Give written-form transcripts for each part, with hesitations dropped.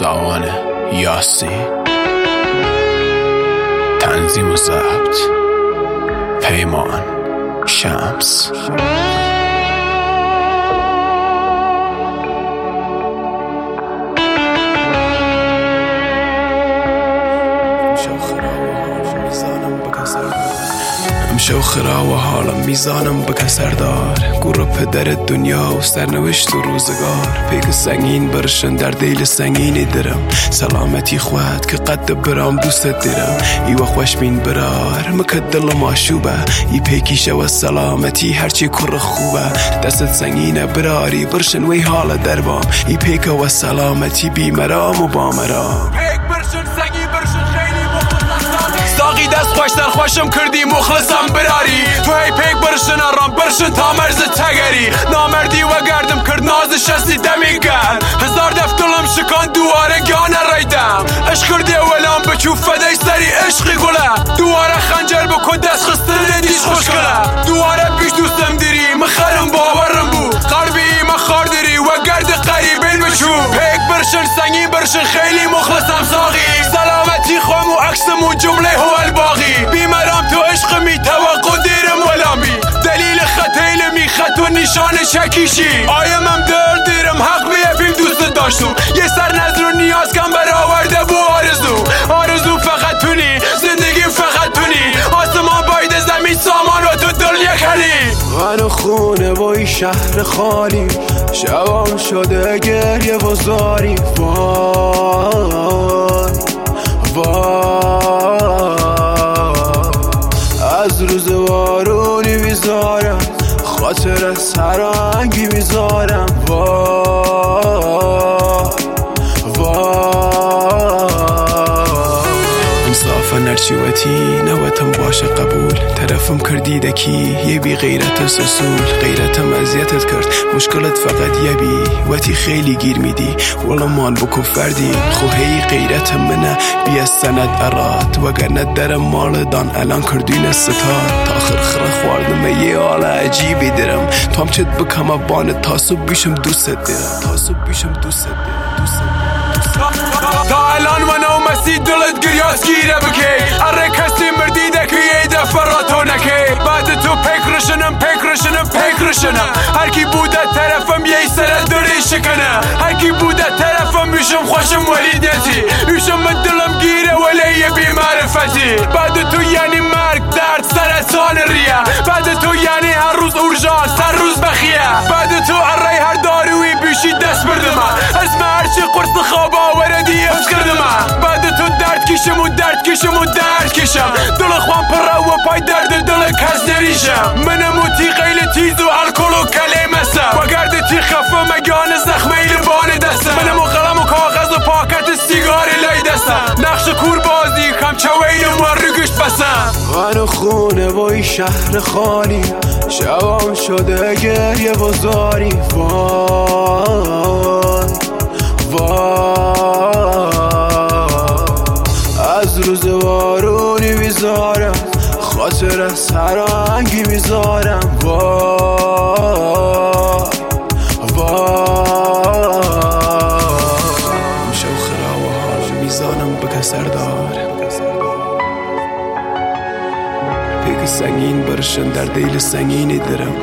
ساوان یاسین، تنظیم و ضبط پیمان شمس. امشو خرا و حالم میزانم به کسر دار، گروه پدر دنیا و سرنوشت و روزگار. پیک سنگین برشن در دیل سنگینی درم، سلامتی خواهد که قد برام دوست درم. ای و خوش بین برار مکد دل ماشوبه، ای پیکیشه و سلامتی هرچی کر خوبه. دست سنگینه براری برشن وی حال دربام، ای پیک و سلامتی بی مرام و با مرام. پیک برشن سنگین برشن خیلی ساقی دست خوش در خوشم کردی مخلصم براری. تو هی پیک برشن آرام برشن تا مرز تگری. نامردی و گردم کرد ناز شستی دمیگر، هزار دفتلم شکان دواره گانه ریدم. عشق کردی ولام بچو فدای سری عشقی گله، دواره خنجر بکن دست خستر ندیش خوش کله. دواره پیش دوستم دیری مخرم باورم بو، قربی مخار دیری و گرد قریبین بچو. پیک برشن سنگین برشن خیلی مخلصم ساقی، سلامتی خوام و عکسم و جمله هو الباقی. بیمرام تو عشق می توقع دیرم ولامی، دلیل خطیل می خط و نشان شکیشی. آیمم در دیرم حق بیفیم دوست داشتم، یه سر نظر و نیاز کم برآورده بو آرزو. آرزو فقط تونی، زندگی فقط تونی، آسمان باید زمین سامان و تو دل یک حلی. من و خونه و این شهر خالی، شبام شده گریه و زاری. وای وای از روز وارونی میذارم، خاطر سرانگی میذارم. وای وای انصافا هرچیوتی نوتم باشه قبول، طرفم کردی دکی یه بی غیرت سسول. غیرتم اذیتت کرد مشکلت فقط یه بی وقتی خیلی گیر میدی والا مان بکو فردی. خوهی غیرت منه بیا سند اراد، وگرنه درم مال دان الان کردین ستار. تا آخر خره خواردم یه حال عجیبی درم، تو هم چت بکم بان تاسو بیشم دوست درم، تاسو بیشم دوست درم. تا الان من و مسیح دلت گریاز گیره بکی، اره کسی مردی دکی یه دفعه را تو نکی. بعد تو پیکرشنم هر کی بوده طرفم یه سر داری شکنه. هر کی بوده طرفم میشم خوشم ولیدیتی، میشم من دلم گیره ولی یه بی معرفتی. بعد تو یعنی مرگ درد سرطان ریه، بعد تو یعنی هر روز اورژانس هر روز بخیه. بعد تو اره هر داروی بیشی دست بردم، اسم هرچی قرص خواب آوردی افت کردم. بعد تو درد کشم و درد کشم، دل خوام پر و پای درد دل کس نریشم. منم و تی قیل تیز و الکل و کلمسم، و گرد تی خفه مگان زخمه لبان دستم. منم و قلم و کاغذ و پاکت سیگار لای دستم، نقش کور بازی کم چویلم و رگشت بسم. من و خونه و این شهر خالی، شبام شده گریه و زاری. وای وای از روز وارونی میذارم، خاطر سرانگی میذارم. وای وای امشو خرا و حالم میزانم به کسر دار، پیک سنگین برشن در دیل سنگینی درم.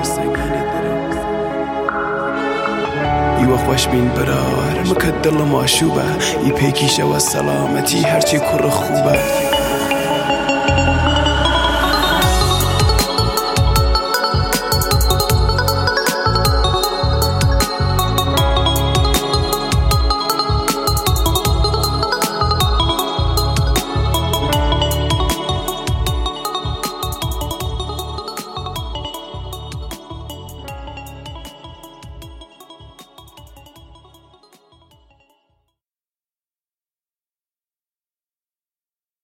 ای و خوش بین برار مکد دل ماشوبه، ای پیکیشه و سلامتی هرچی کر خوبه.